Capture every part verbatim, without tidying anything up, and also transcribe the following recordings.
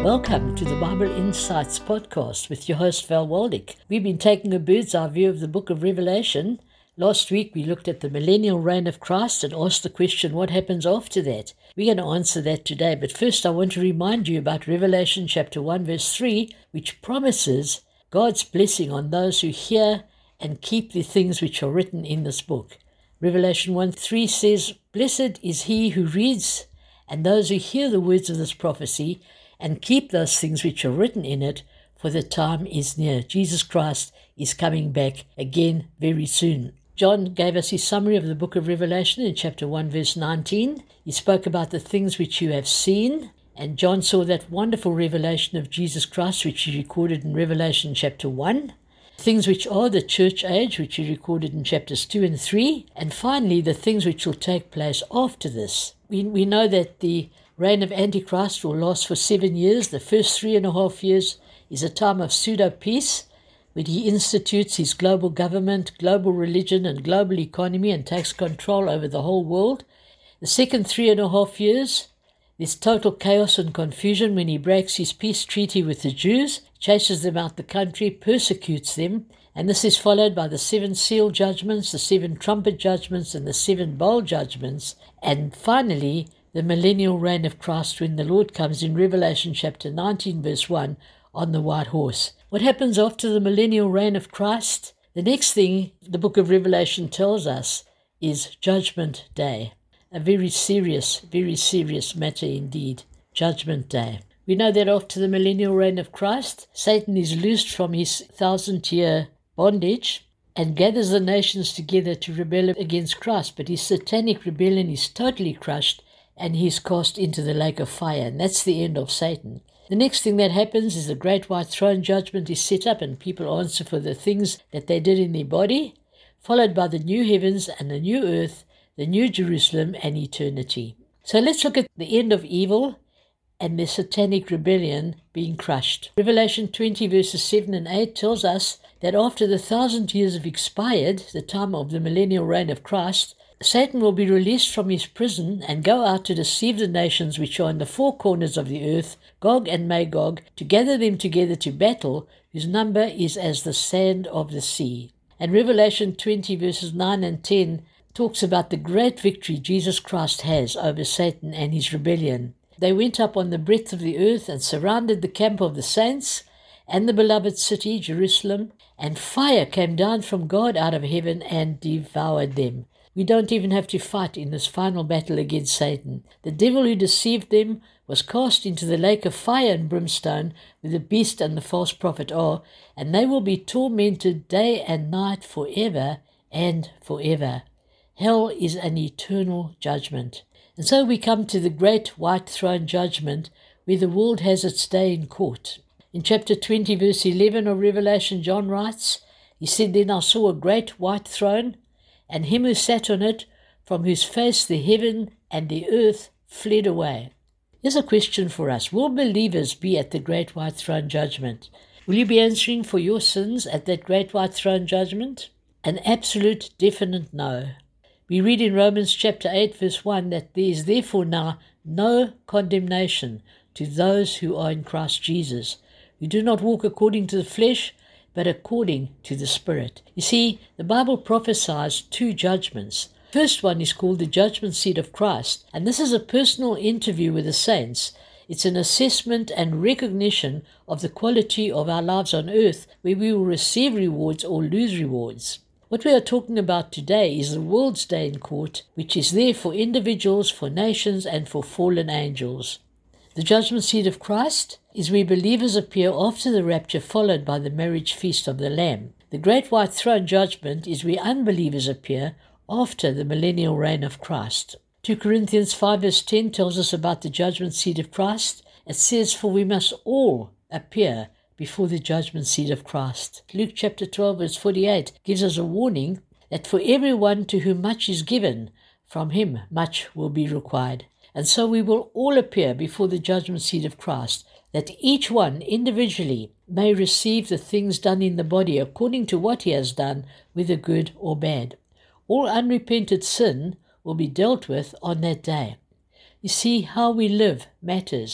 Welcome to the Bible Insights podcast with your host Val Waldick. We've been taking a bird's eye view of the book of Revelation. Last week we looked at the millennial reign of Christ and asked the question, what happens after that? We're going to answer that today, but first I want to remind you about Revelation chapter one verse three, which promises God's blessing on those who hear and keep the things which are written in this book. Revelation one three says, "Blessed is he who reads and those who hear the words of this prophecy and keep those things which are written in it, for the time is near." Jesus Christ is coming back again very soon. John gave us his summary of the book of Revelation in chapter one verse nineteen. He spoke about the things which you have seen, and John saw that wonderful revelation of Jesus Christ which he recorded in Revelation chapter one. Things which are the church age, which he recorded in chapters two and three, and finally the things which will take place after this. We, we know that the reign of Antichrist will last for seven years. The first three and a half years is a time of pseudo-peace, when he institutes his global government, global religion, and global economy and takes control over the whole world. The second three and a half years, there's total chaos and confusion when he breaks his peace treaty with the Jews, chases them out the country, persecutes them, and this is followed by the seven seal judgments, the seven trumpet judgments, and the seven bowl judgments, and finally the millennial reign of Christ when the Lord comes in Revelation chapter nineteen verse one on the white horse. What happens after the millennial reign of Christ? The next thing the book of Revelation tells us is Judgment Day. A very serious, very serious matter indeed. Judgment Day. We know that after the millennial reign of Christ, Satan is loosed from his thousand-year bondage and gathers the nations together to rebel against Christ. But his satanic rebellion is totally crushed and he is cast into the lake of fire. And that's the end of Satan. The next thing that happens is the great white throne judgment is set up and people answer for the things that they did in their body, followed by the new heavens and the new earth, the new Jerusalem and eternity. So let's look at the end of evil and the satanic rebellion being crushed. Revelation twenty verses seven and eight tells us that after the thousand years have expired, the time of the millennial reign of Christ, Satan will be released from his prison and go out to deceive the nations which are in the four corners of the earth, Gog and Magog, to gather them together to battle, whose number is as the sand of the sea. And Revelation twenty verses nine and ten talks about the great victory Jesus Christ has over Satan and his rebellion. They went up on the breadth of the earth and surrounded the camp of the saints and the beloved city, Jerusalem, and fire came down from God out of heaven and devoured them. We don't even have to fight in this final battle against Satan. The devil who deceived them was cast into the lake of fire and brimstone where the beast and the false prophet are, and they will be tormented day and night forever and forever. Hell is an eternal judgment. And so we come to the great white throne judgment where the world has its day in court. In chapter twenty verse eleven of Revelation, John writes, he said, "Then I saw a great white throne, and him who sat on it, from whose face the heaven and the earth fled away." Here's a question for us. Will believers be at the great white throne judgment? Will you be answering for your sins at that great white throne judgment? An absolute, definite no. We read in Romans chapter eight verse one that there is therefore now no condemnation to those who are in Christ Jesus, who do not walk according to the flesh, but according to the Spirit. You see, the Bible prophesies two judgments. First one is called the judgment seat of Christ, and this is a personal interview with the saints. It's an assessment and recognition of the quality of our lives on earth, where we will receive rewards or lose rewards. What we are talking about today is the world's day in court, which is there for individuals, for nations, and for fallen angels. The judgment seat of Christ is where believers appear after the rapture, followed by the marriage feast of the Lamb. The great white throne judgment is where unbelievers appear after the millennial reign of Christ. Second Corinthians five verse ten tells us about the judgment seat of Christ. It says, "For we must all appear before the judgment seat of Christ." Luke chapter twelve verse forty-eight gives us a warning that for everyone to whom much is given, from him much will be required. And so we will all appear before the judgment seat of Christ, that each one individually may receive the things done in the body according to what he has done, whether good or bad. All unrepented sin will be dealt with on that day. You see, how we live matters.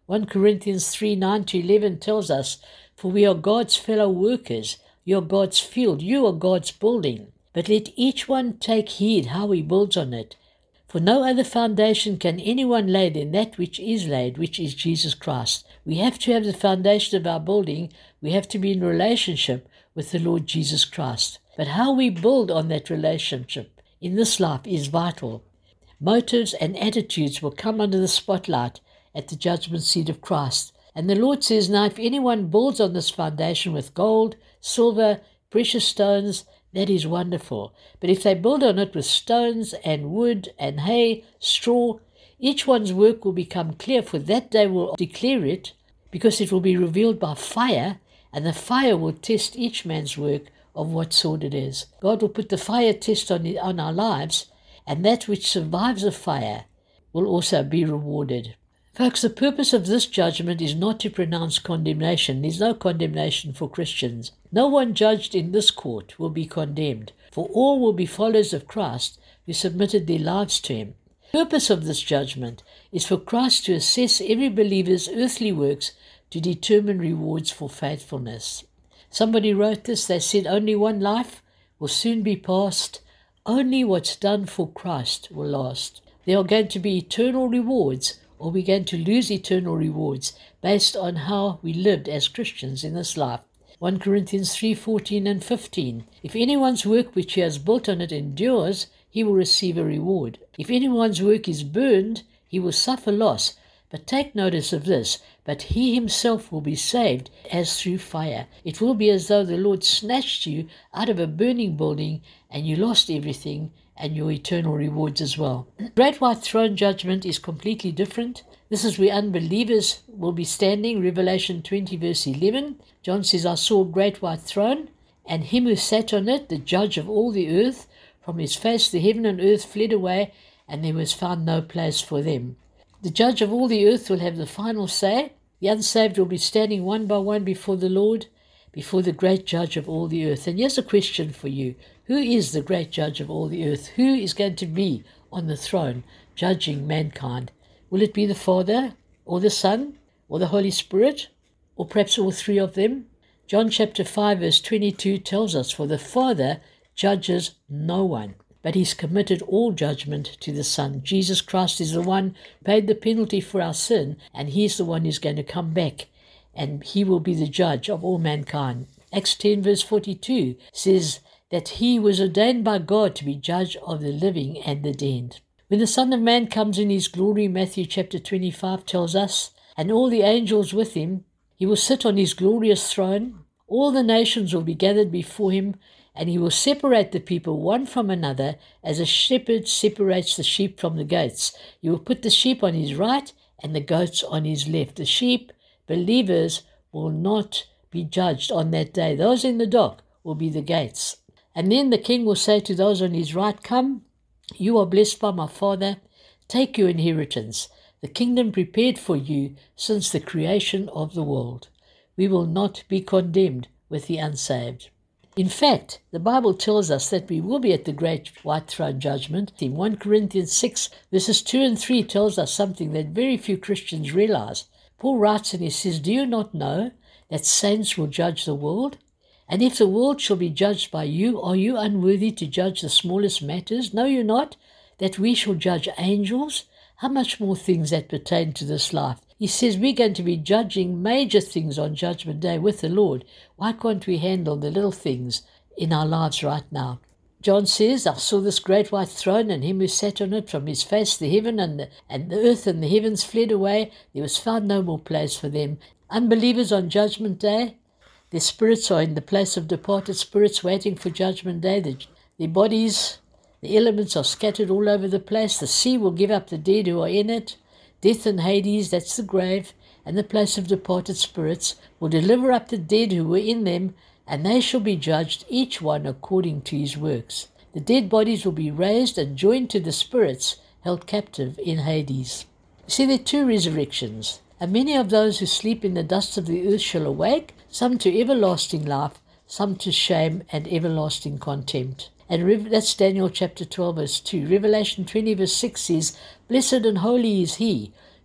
First Corinthians three, nine to eleven tells us, "For we are God's fellow workers, you are God's field, you are God's building. But let each one take heed how he builds on it. For no other foundation can anyone lay than that which is laid, which is Jesus Christ." We have to have the foundation of our building. We have to be in relationship with the Lord Jesus Christ. But how we build on that relationship in this life is vital. Motives and attitudes will come under the spotlight at the judgment seat of Christ. And the Lord says, now if anyone builds on this foundation with gold, silver, precious stones, that is wonderful. But if they build on it with stones and wood and hay, straw, each one's work will become clear, for that day will declare it, because it will be revealed by fire, and the fire will test each man's work of what sort it is. God will put the fire test on, on our lives, and that which survives the fire will also be rewarded. Folks, the purpose of this judgment is not to pronounce condemnation. There's no condemnation for Christians. No one judged in this court will be condemned, for all will be followers of Christ who submitted their lives to him. The purpose of this judgment is for Christ to assess every believer's earthly works to determine rewards for faithfulness. Somebody wrote this. They said, only one life will soon be past. Only what's done for Christ will last. There are going to be eternal rewards, or we're going to lose eternal rewards based on how we lived as Christians in this life. First Corinthians three, fourteen and fifteen. If anyone's work which he has built on it endures, he will receive a reward. If anyone's work is burned, he will suffer loss. But take notice of this, but he himself will be saved as through fire. It will be as though the Lord snatched you out of a burning building and you lost everything and your eternal rewards as well. Great white throne judgment is completely different. This is where unbelievers will be standing. Revelation twenty verse eleven. John says, I saw a great white throne, and him who sat on it, the judge of all the earth. From his face the heaven and earth fled away, and there was found no place for them. The judge of all the earth will have the final say. The unsaved will be standing one by one before the Lord, before the great judge of all the earth. And here's a question for you. Who is the great judge of all the earth? Who is going to be on the throne judging mankind? Will it be the Father, or the Son, or the Holy Spirit, or perhaps all three of them? John chapter five verse twenty-two tells us, for the Father judges no one, but he's committed all judgment to the Son. Jesus Christ is the one who paid the penalty for our sin, and he's the one who's going to come back, and he will be the judge of all mankind. Acts ten verse forty-two says that he was ordained by God to be judge of the living and the dead. When the Son of Man comes in his glory, Matthew chapter twenty-five tells us, and all the angels with him, he will sit on his glorious throne. All the nations will be gathered before him, and he will separate the people one from another, as a shepherd separates the sheep from the goats. He will put the sheep on his right and the goats on his left. The sheep, believers, will not be judged on that day. Those in the dock will be the gates. And then the king will say to those on his right, come, you are blessed by my Father. Take your inheritance, the kingdom prepared for you since the creation of the world. We will not be condemned with the unsaved. In fact, the Bible tells us that we will be at the great white throne judgment. In First Corinthians six, verses two and three tells us something that very few Christians realize. Paul writes and he says, do you not know that saints will judge the world? And if the world shall be judged by you, are you unworthy to judge the smallest matters? Know you not that we shall judge angels? How much more things that pertain to this life? He says we're going to be judging major things on Judgment Day with the Lord. Why can't we handle the little things in our lives right now? John says, I saw this great white throne and him who sat on it. From his face the heaven and the, and the earth and the heavens fled away. There was found no more place for them. Unbelievers on Judgment Day, their spirits are in the place of departed spirits waiting for Judgment Day. The, their bodies, the elements are scattered all over the place. The sea will give up the dead who are in it. Death and Hades, that's the grave, and the place of departed spirits, will deliver up the dead who were in them, and they shall be judged, each one according to his works. The dead bodies will be raised and joined to the spirits held captive in Hades. You see, there are two resurrections, and many of those who sleep in the dust of the earth shall awake, some to everlasting life, some to shame and everlasting contempt. And that's Daniel chapter twelve verse two. Revelation twenty verse six says, blessed and holy is he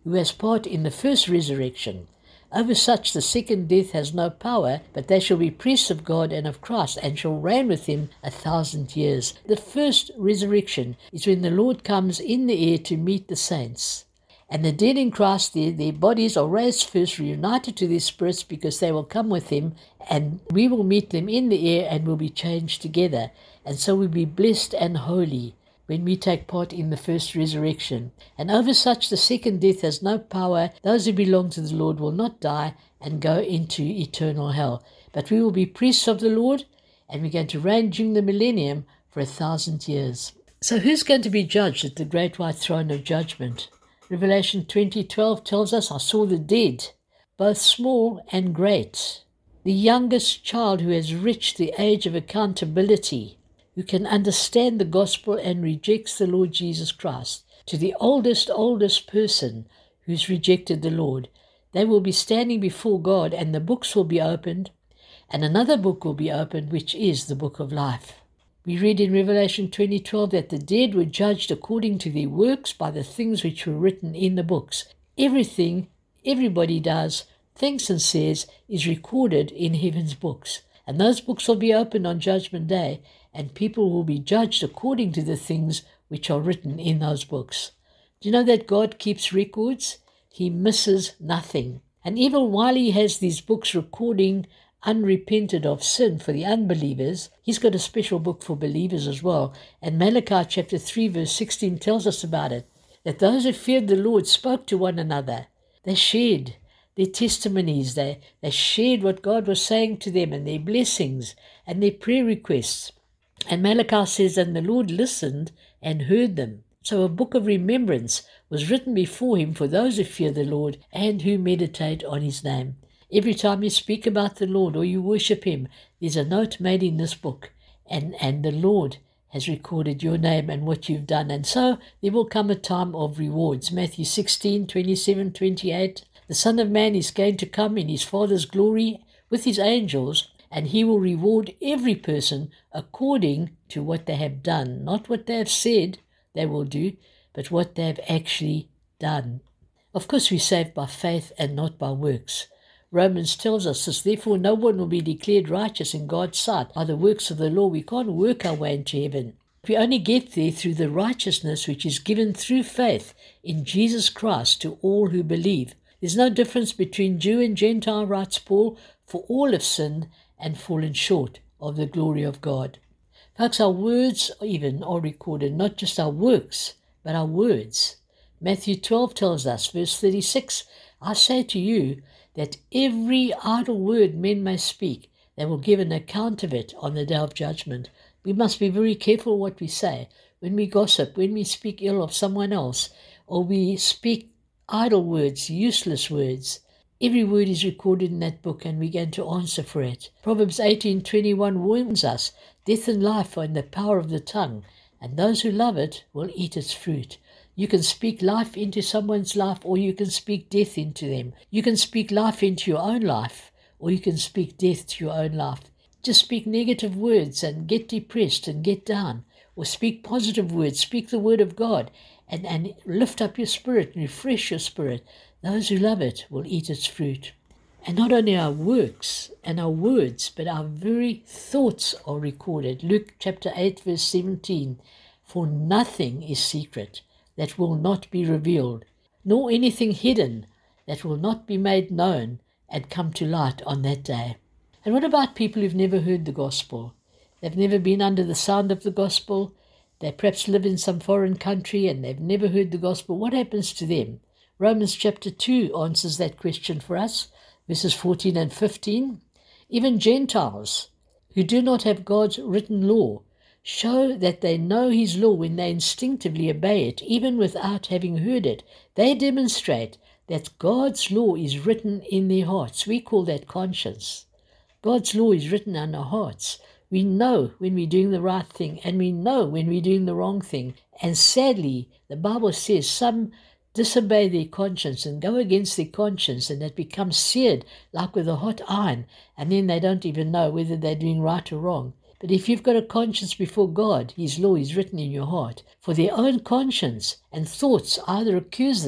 who has part in the first resurrection. Over such the second death has no power, but they shall be priests of God and of Christ, and shall reign with him a thousand years. The first resurrection is when the Lord comes in the air to meet the saints. And the dead in Christ, their, their bodies are raised first, reunited to their spirits, because they will come with him, and we will meet them in the air and will be changed together. And so we'll be blessed and holy when we take part in the first resurrection. And over such the second death has no power. Those who belong to the Lord will not die and go into eternal hell. But we will be priests of the Lord, and we're going to reign during the millennium for a thousand years. So who's going to be judged at the great white throne of judgment? Revelation twenty twelve tells us, I saw the dead, both small and great, the youngest child who has reached the age of accountability, who can understand the gospel and rejects the Lord Jesus Christ, to the oldest, oldest person who's rejected the Lord. They will be standing before God, and the books will be opened, and another book will be opened, which is the book of life. We read in Revelation twenty twelve that the dead were judged according to their works by the things which were written in the books. Everything everybody does, thinks and says is recorded in heaven's books. And those books will be opened on Judgment Day, and people will be judged according to the things which are written in those books. Do you know that God keeps records? He misses nothing. And even while he has these books recording unrepented of sin for the unbelievers, he's got a special book for believers as well. And Malachi chapter three verse sixteen tells us about it, that those who feared the Lord spoke to one another. They shared their testimonies. They, they shared what God was saying to them, and their blessings and their prayer requests. And Malachi says, and the Lord listened and heard them. So a book of remembrance was written before him for those who fear the Lord and who meditate on his name. Every time you speak about the Lord or you worship him, there's a note made in this book, and, and the Lord has recorded your name and what you've done. And so there will come a time of rewards. Matthew sixteen, twenty-seven, twenty-eight. The Son of Man is going to come in his Father's glory with his angels, and he will reward every person according to what they have done. Not what they have said they will do, but what they have actually done. Of course, we're saved by faith and not by works. Romans tells us this, therefore no one will be declared righteous in God's sight by the works of the law. We can't work our way into heaven. We only get there through the righteousness which is given through faith in Jesus Christ to all who believe. There's no difference between Jew and Gentile, writes Paul, for all have sinned and fallen short of the glory of God. Folks, our words even are recorded, not just our works, but our words. Matthew twelve tells us, verse thirty-six, I say to you that every idle word men may speak, they will give an account of it on the day of judgment. We must be very careful what we say. When we gossip, when we speak ill of someone else, or we speak idle words, useless words, every word is recorded in that book, and we're going to answer for it. Proverbs eighteen twenty-one warns us, death and life are in the power of the tongue, and those who love it will eat its fruit. You can speak life into someone's life, or you can speak death into them. You can speak life into your own life, or you can speak death to your own life. Just speak negative words and get depressed and get down, or speak positive words, speak the word of God, and, and lift up your spirit and refresh your spirit. Those who love it will eat its fruit. And not only our works and our words, but our very thoughts are recorded. Luke chapter eight verse seventeen, for nothing is secret that will not be revealed, nor anything hidden that will not be made known and come to light on that day. And what about people who've never heard the gospel? They've never been under the sound of the gospel. They perhaps live in some foreign country and they've never heard the gospel. What happens to them? Romans chapter two answers that question for us, verses fourteen and fifteen. Even Gentiles who do not have God's written law show that they know his law when they instinctively obey it, even without having heard it. They demonstrate that God's law is written in their hearts. We call that conscience. God's law is written on our hearts. We know when we're doing the right thing, and we know when we're doing the wrong thing. And sadly, the Bible says some disobey their conscience and go against their conscience, and it becomes seared like with a hot iron, and then they don't even know whether they're doing right or wrong. But if you've got a conscience before God, his law is written in your heart. For their own conscience and thoughts either accuse them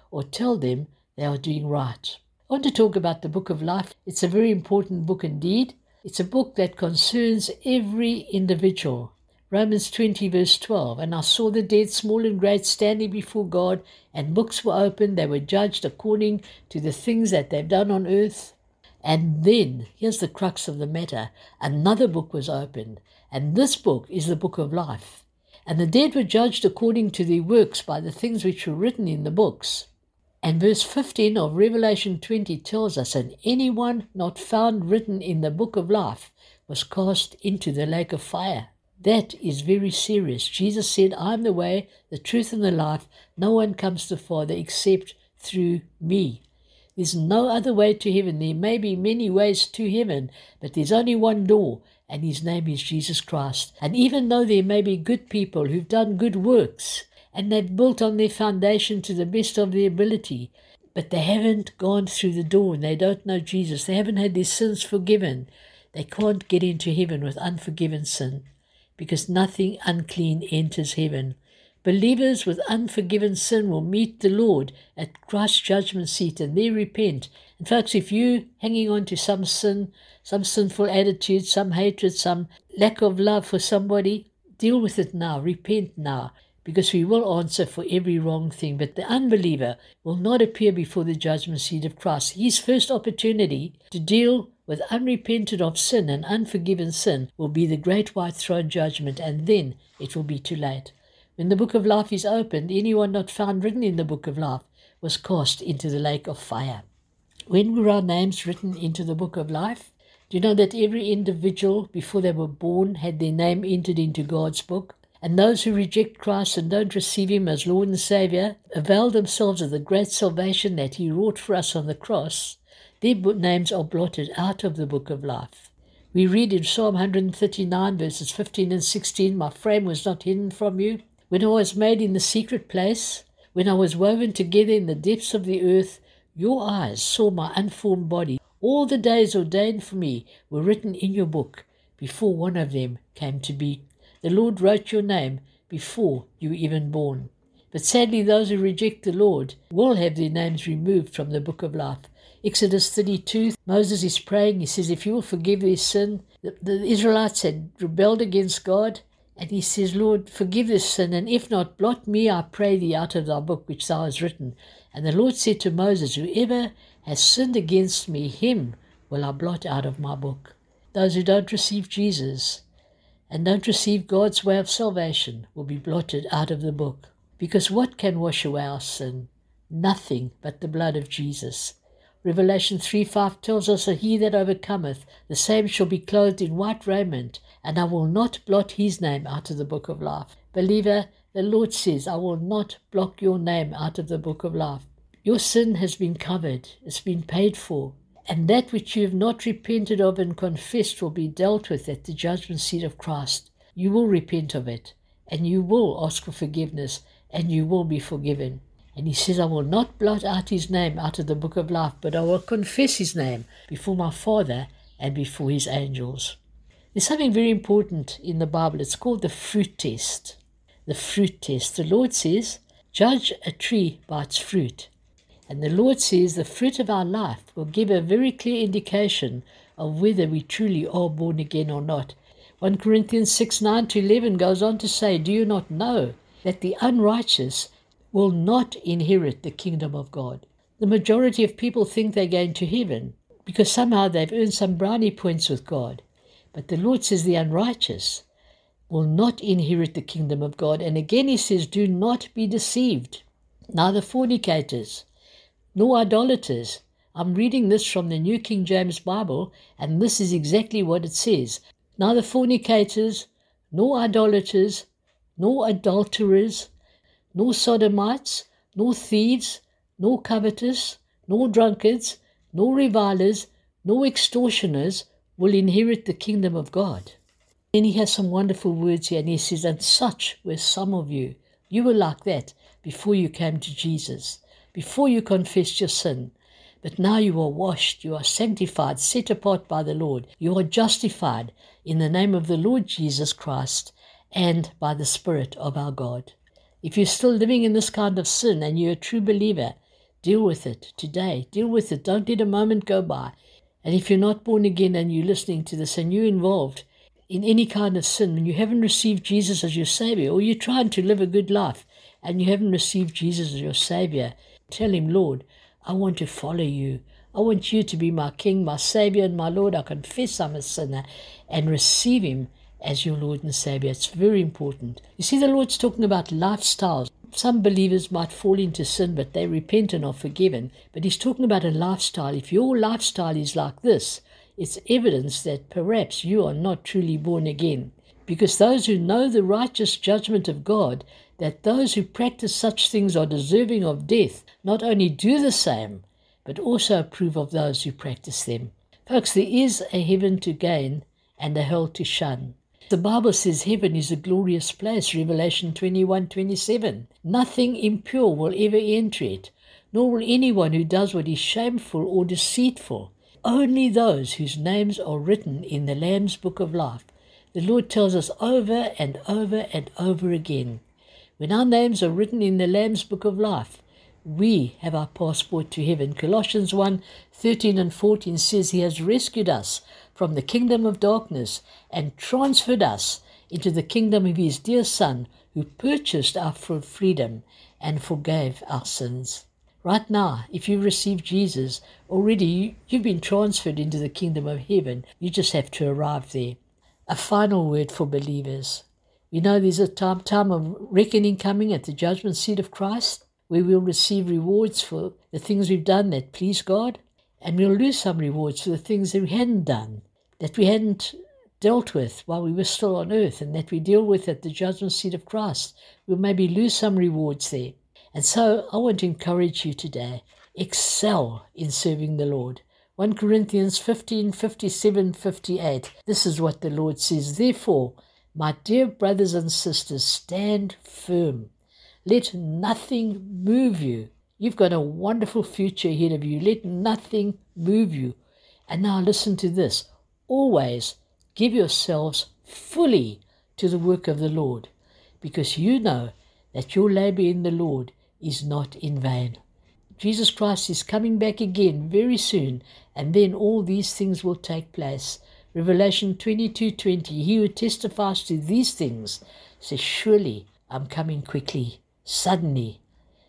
or tell them they are doing right. I want to talk about the Book of Life. It's a very important book indeed. It's a book that concerns every individual. Romans twenty verse twelve, and I saw the dead, small and great, standing before God, and books were opened. They were judged according to the things that they've done on earth. And then, here's the crux of the matter, another book was opened, and this book is the Book of Life. And the dead were judged according to their works by the things which were written in the books. And verse fifteen of Revelation twenty tells us, and anyone not found written in the book of life was cast into the lake of fire. That is very serious. Jesus said, I am the way, the truth, and the life. No one comes to the Father except through me. There's no other way to heaven. There may be many ways to heaven, but there's only one door, and his name is Jesus Christ. And even though there may be good people who've done good works, and they've built on their foundation to the best of their ability, but they haven't gone through the door and they don't know Jesus. They haven't had their sins forgiven. They can't get into heaven with unforgiven sin, because nothing unclean enters heaven. Believers with unforgiven sin will meet the Lord at Christ's judgment seat and they repent. And folks, if you're hanging on to some sin, some sinful attitude, some hatred, some lack of love for somebody, deal with it now, repent now, because we will answer for every wrong thing. But the unbeliever will not appear before the judgment seat of Christ. His first opportunity to deal with unrepented of sin and unforgiven sin will be the great white throne judgment, and then it will be too late. When the book of life is opened, anyone not found written in the book of life was cast into the lake of fire. When were our names written into the book of life? Do you know that every individual before they were born had their name entered into God's book? And those who reject Christ and don't receive him as Lord and Savior avail themselves of the great salvation that he wrought for us on the cross. Their names are blotted out of the book of life. We read in Psalm one thirty-nine verses fifteen and sixteen, my frame was not hidden from you. When I was made in the secret place, when I was woven together in the depths of the earth, your eyes saw my unformed body. All the days ordained for me were written in your book before one of them came to be. The Lord wrote your name before you were even born. But sadly, those who reject the Lord will have their names removed from the book of life. Exodus thirty-two, Moses is praying. He says, if you will forgive their sin, the, the Israelites had rebelled against God. And he says, Lord, forgive this sin, and if not, blot me, I pray thee, out of thy book which thou hast written. And the Lord said to Moses, whoever has sinned against me, him will I blot out of my book. Those who don't receive Jesus and don't receive God's way of salvation will be blotted out of the book. Because what can wash away our sin? Nothing but the blood of Jesus. Revelation three five tells us that he that overcometh, the same shall be clothed in white raiment, and I will not blot his name out of the book of life. Believer, the Lord says, I will not block your name out of the book of life. Your sin has been covered, it's been paid for, and that which you have not repented of and confessed will be dealt with at the judgment seat of Christ. You will repent of it, and you will ask for forgiveness, and you will be forgiven. And he says, I will not blot out his name out of the book of life, but I will confess his name before my Father and before his angels. There's something very important in the Bible. It's called the fruit test. The fruit test. The Lord says, judge a tree by its fruit. And the Lord says the fruit of our life will give a very clear indication of whether we truly are born again or not. First Corinthians six nine to eleven goes on to say, do you not know that the unrighteous will not inherit the kingdom of God? The majority of people think they're going to heaven because somehow they've earned some brownie points with God. But the Lord says the unrighteous will not inherit the kingdom of God. And again he says, do not be deceived. Neither fornicators, nor idolaters. I'm reading this from the New King James Bible, and this is exactly what it says. Neither fornicators, nor idolaters, nor adulterers, nor sodomites, nor thieves, nor covetous, nor drunkards, nor revilers, nor extortioners will inherit the kingdom of God. Then he has some wonderful words here, and he says, and such were some of you. You were like that before you came to Jesus, before you confessed your sin. But now you are washed, you are sanctified, set apart by the Lord. You are justified in the name of the Lord Jesus Christ and by the Spirit of our God. If you're still living in this kind of sin and you're a true believer, Deal with it today. Deal with it. Don't let a moment go by. And if you're not born again and you're listening to this and you're involved in any kind of sin and you haven't received Jesus as your Savior, or you're trying to live a good life and you haven't received Jesus as your Savior, tell him, Lord, I want to follow you. I want you to be my King, my Savior, and my Lord. I confess I'm a sinner and receive him as your Lord and Savior. It's very important. You see, the Lord's talking about lifestyles. Some believers might fall into sin, but they repent and are forgiven. But he's talking about a lifestyle. If your lifestyle is like this, it's evidence that perhaps you are not truly born again. Because those who know the righteous judgment of God, that those who practice such things are deserving of death, not only do the same, but also approve of those who practice them. Folks, there is a heaven to gain and a hell to shun. The Bible says heaven is a glorious place, Revelation twenty-one twenty-seven. Nothing impure will ever enter it, nor will anyone who does what is shameful or deceitful. Only those whose names are written in the Lamb's book of life. The Lord tells us over and over and over again, when our names are written in the Lamb's book of life, we have our passport to heaven. Colossians one thirteen and fourteen says he has rescued us from the kingdom of darkness and transferred us into the kingdom of his dear Son, who purchased our freedom and forgave our sins. Right now, if you've received Jesus, already you've been transferred into the kingdom of heaven. You just have to arrive there. A final word for believers. We know there's a time, time of reckoning coming at the judgment seat of Christ, where we'll receive rewards for the things we've done that please God, and we'll lose some rewards for the things that we hadn't done, that we hadn't dealt with while we were still on earth, and that we deal with at the judgment seat of Christ. We'll maybe lose some rewards there. And so I want to encourage you today, excel in serving the Lord. First Corinthians fifteen, fifty-seven, fifty-eight. This is what the Lord says. Therefore, my dear brothers and sisters, stand firm. Let nothing move you. You've got a wonderful future ahead of you. Let nothing move you. And now listen to this. Always give yourselves fully to the work of the Lord, because you know that your labor in the Lord is not in vain. Jesus Christ is coming back again very soon, and then all these things will take place. Revelation twenty-two twenty, he who testifies to these things says, surely I'm coming quickly, suddenly.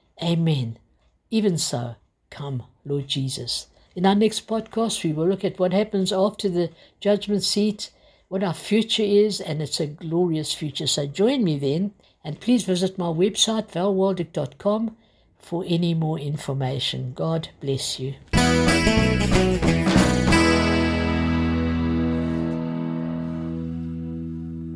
Amen. Even so, come, Lord Jesus. In our next podcast, we will look at what happens after the judgment seat, what our future is, and it's a glorious future. So join me then, and please visit my website, val waldick dot com, for any more information. God bless you.